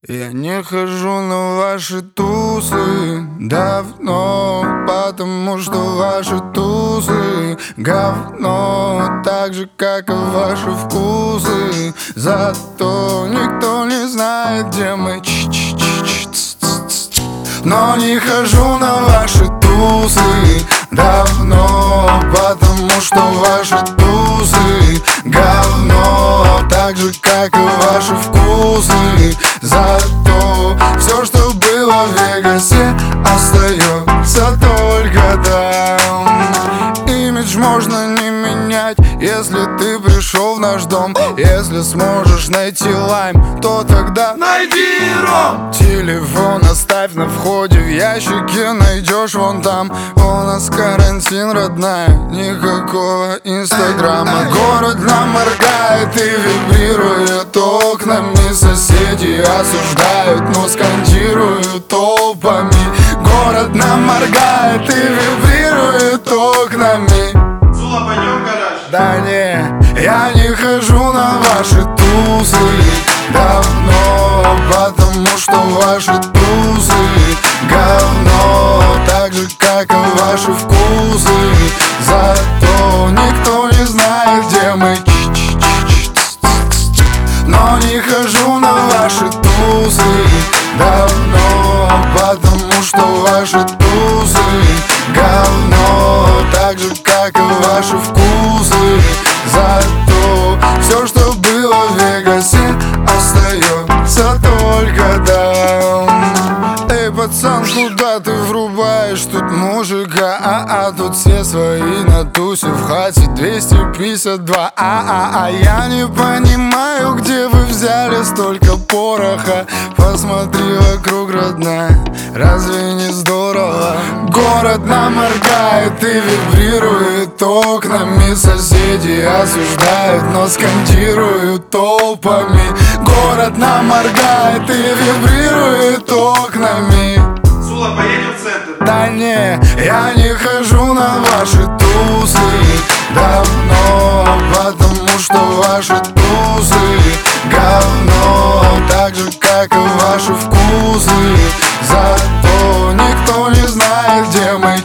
Я не хожу на ваши тусы давно, потому что ваши тусы говно, так же, как и ваши вкусы. Зато никто не знает, где мы. Но не хожу на ваши тусы давно, потому что ваши тусы говно, так же, как и ваши вкусы. Зато все, что было в Вегасе, остается только там. Имидж можно не менять, если ты пришел в наш дом. Если сможешь найти лайм, то тогда найди ром. Телефон оставь на входе, в ящике найдешь вон там. У нас карантин, родная, никакого инстаграма. Город нам моргает и вибрирует окнами. Соседи осуждают, но скандируют толпами. Город нам моргает и вибрирует окнами. Зула, пойдем в гараж? Да не, я не хожу на ваши тусы давно, потому что ваши тусы говно, так же, как и ваши вкусы. Зато никто не знает, где мы. Но не хожу на ваши тусы давно, потому что ваши тусы говно, так же, как и ваши вкусы. Зато все, что было в Вегасе, остается только там. Эй, пацан, куда ты врубаешь тут мужика? Тут все свои на тусе, в хате 252. Я не понимаю, где вы взяли столько пороха. Посмотри вокруг, родная, разве не здорово? Город нам моргает и вибрирует окнами. Соседи осуждают, но скандируют толпами. Город нам моргает и вибрирует окнами. Зула, поедем в центр? Да не, я не хожу на ваши тусы давно, потому что ваши тусы говно, так же, как и ваши вкусы. Зато никто не знает, где мы.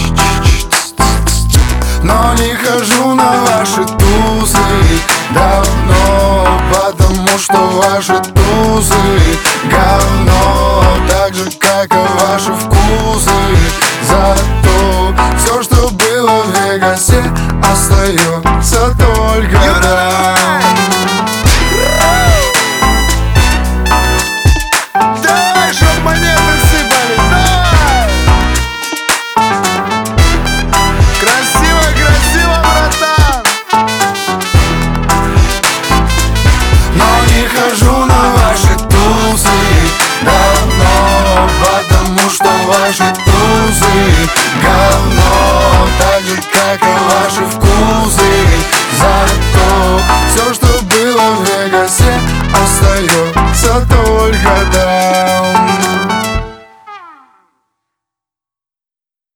Но не хожу на ваши тусы давно, потому что ваши тусы говно, так же, как и ваши вкусы. Зато все, что было в Вегасе, остается только там. Давай, чтоб монеты сыпались, давай! Красиво, красиво, братан! Но не хожу на ваши тусы давно, потому что ваши